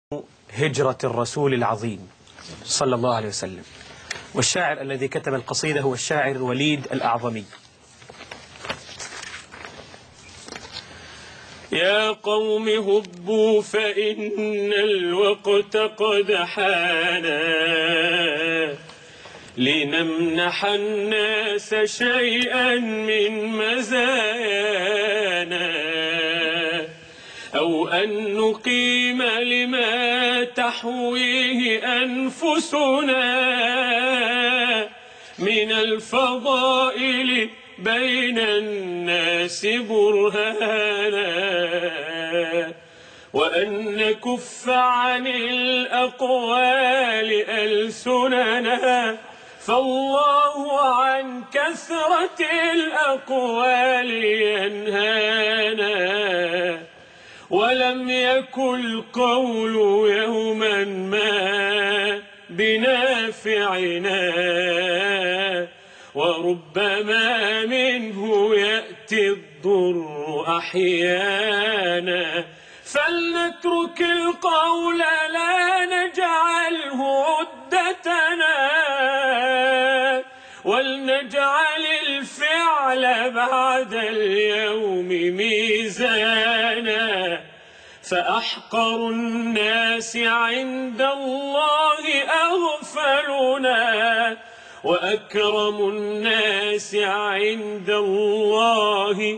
هجرة الرسول العظيم صلى الله عليه وسلم. والشاعر الذي كتب القصيدة هو الشاعر وليد الأعظمي. يا قوم هبوا فإن الوقت قد حانا لنمنح الناس شيئا من مزايانا أو أن نقيم لما تحويه أنفسنا من الفضائل بين الناس برهانا وأن نكف عن الأقوال ألسننا فالله عن كثرة الأقوال ينهانا ولم يكن القول يوما ما بنافعنا وربما منه يأتي الضر أحيانا فلنترك القول لا نجعله عدتنا ولنجعل الفعل بعد اليوم ميزانا فأحقر الناس عند الله أغفلنا وأكرم الناس عند الله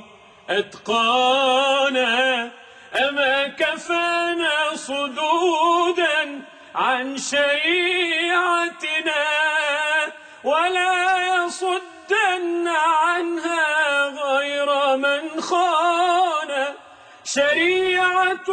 أتقانا أما كفانا صدودا عن شريعتنا ولا يصدن عنها غير من خان شريعة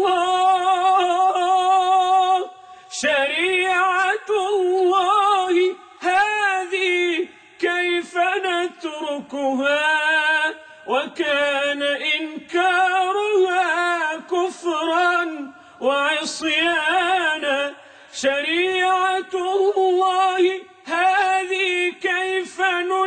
الله شريعة الله هذه كيف نتركها وكان إنكارها كفرا وعصيانا شريعة الله هذه كيف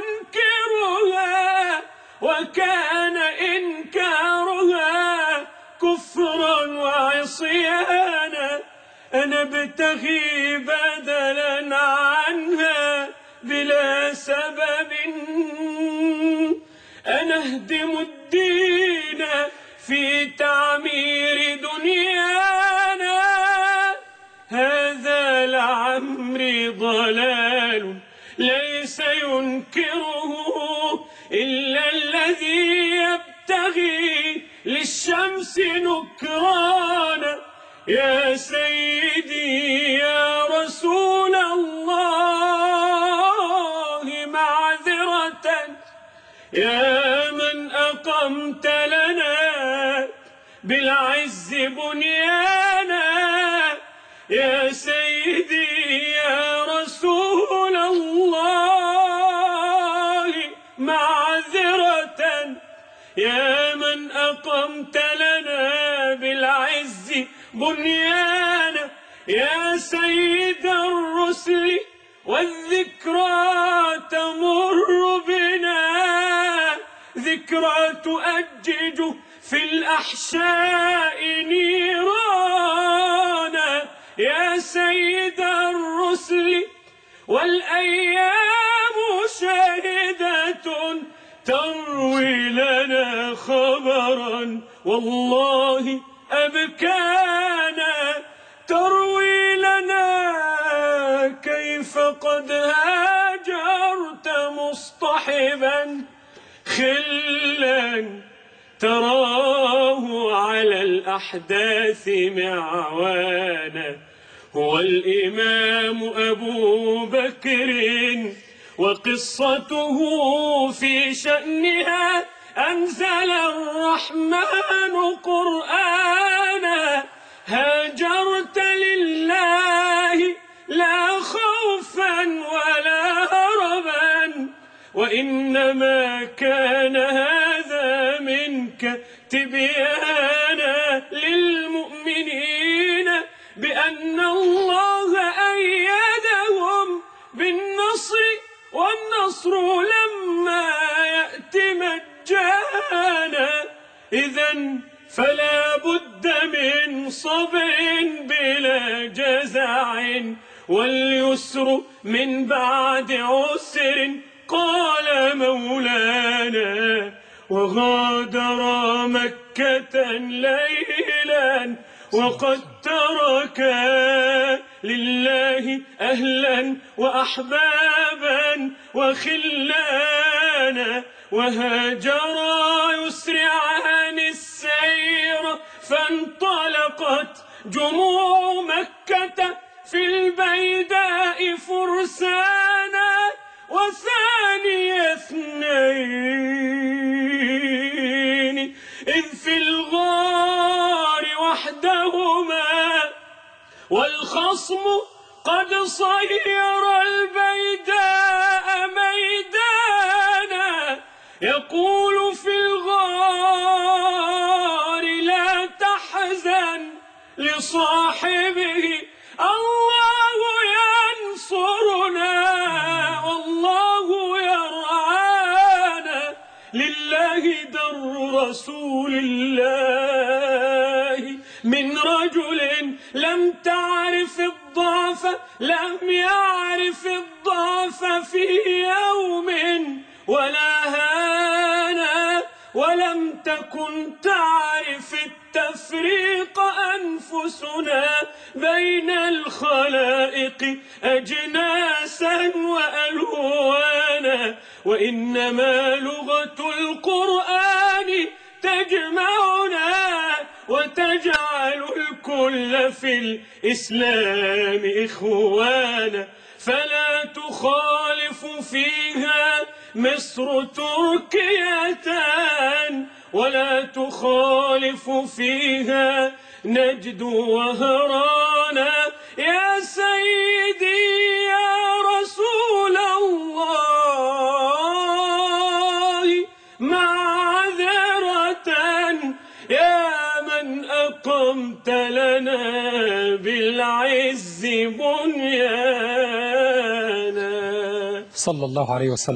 ننكرها وكان إنكارها كفرا وعصيانا نبتغي بدلا عنها بلا سبب أنهدم الدين في تعمير دنيانا هذا لعمري ضلال ليس ينكره إلا الذي يبتغي للشمس نكرانا يا سيدي يا رسول الله معذرة يا من أقمت لنا بالعز بنيانا يا سيدي يا رسول الله معذرة يا من أقمت لنا بالعز بنيانا يا سيد الرسل والذكرى تمر بنا ذكرى تؤجج في الأحشاء نيرانا يا سيد الرسل والأيام شاهدة تروي لنا خبرا والله أبكانا تروي لنا كيف قد هاجرت مصطحبا خلا تراه على الأحداث معوانا هو الإمام أبو بكر وقصته في شأنها أنزل الرحمن قرآنا هاجرت لله لا خوفا ولا هربا وإنما كان هذا منك تبيانا للمؤمنين بأن الله أيدهم بالنصر والنصر لما يأتي مجانا إذن فلا بد من صبر بلا جزع، واليسر من بعد عسر. قال مولانا وغادر مكة ليلا، وقد ترك لله أهلا وأحبابا وخلانا، وهاجرا يسرعان السير، فانطلقت جموع مكة في البيداء فرسانا. وثاني اثنين إذ في الغار وحدهما، والخصم قد صير البيداء ميدانا، يقول في الغار لا تحزن لصاحبه الله ينصرنا والله يرعانا. لله در رسول الله من رجل لم تعرف الضعف، لم يعرف الضعف في يوم ولا هانا، ولم تكن تعرف التفريق أنفسنا بين الخلائق أجناسا وألوانا، وإنما لغة القرآن تجمعنا وتجعل الكل في الإسلام إخوانا. فلا تخالف فيها مصر تركيتان، ولا تخالف فيها نجد وهرانا. يا سيدي يا رسول الله معذرة، يا من أقمت لنا بالعز بنيانا. صلى الله عليه وسلم.